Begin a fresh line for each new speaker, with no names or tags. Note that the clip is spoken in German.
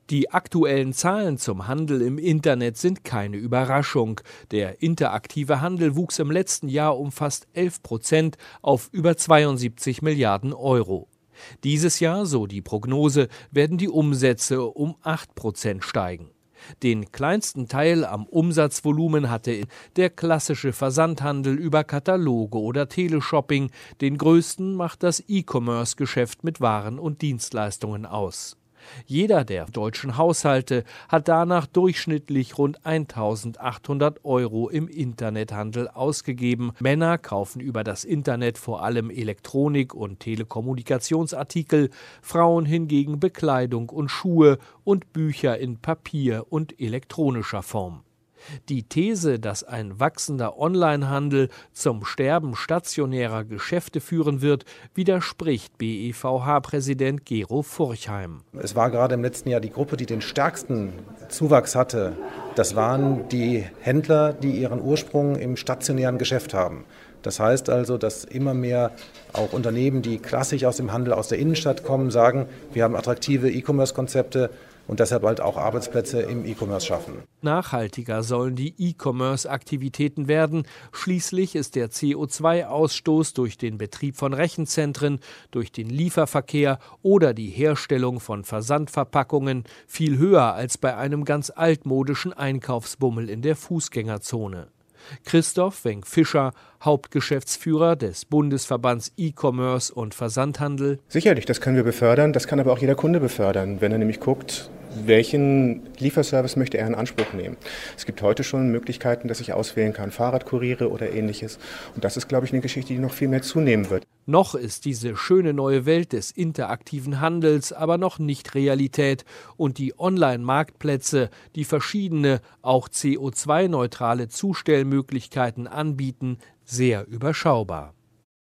Die aktuellen Zahlen zum Handel im Internet sind keine Überraschung. Der interaktive Handel wuchs im letzten Jahr um fast 11% auf über 72 Milliarden Euro. Dieses Jahr, so die Prognose, werden die Umsätze um 8% steigen. Den kleinsten Teil am Umsatzvolumen hatte der klassische Versandhandel über Kataloge oder Teleshopping. Den größten macht das E-Commerce-Geschäft mit Waren und Dienstleistungen aus. Jeder der deutschen Haushalte hat danach durchschnittlich rund 1.800 € im Internethandel ausgegeben. Männer kaufen über das Internet vor allem Elektronik- und Telekommunikationsartikel, Frauen hingegen Bekleidung und Schuhe und Bücher in Papier und elektronischer Form. Die These, dass ein wachsender Onlinehandel zum Sterben stationärer Geschäfte führen wird, widerspricht BEVH-Präsident Gero Furchheim.
Es war gerade im letzten Jahr die Gruppe, die den stärksten Zuwachs hatte. Das waren die Händler, die ihren Ursprung im stationären Geschäft haben. Das heißt also, dass immer mehr auch Unternehmen, die klassisch aus dem Handel aus der Innenstadt kommen, sagen, wir haben attraktive E-Commerce-Konzepte und deshalb halt auch Arbeitsplätze im E-Commerce schaffen.
Nachhaltiger sollen die E-Commerce-Aktivitäten werden. Schließlich ist der CO2-Ausstoß durch den Betrieb von Rechenzentren, durch den Lieferverkehr oder die Herstellung von Versandverpackungen viel höher als bei einem ganz altmodischen Einkaufsbummel in der Fußgängerzone. Christoph Wenck-Fischer, Hauptgeschäftsführer des Bundesverbands E-Commerce und Versandhandel.
Sicherlich, das können wir befördern, das kann aber auch jeder Kunde befördern, wenn er nämlich guckt, welchen Lieferservice möchte er in Anspruch nehmen. Es gibt heute schon Möglichkeiten, dass ich auswählen kann, Fahrradkuriere oder ähnliches. Und das ist, glaube ich, eine Geschichte, die noch viel mehr zunehmen wird.
Noch ist diese schöne neue Welt des interaktiven Handels aber noch nicht Realität und die Online-Marktplätze, die verschiedene, auch CO2-neutrale Zustellmöglichkeiten anbieten, sehr überschaubar.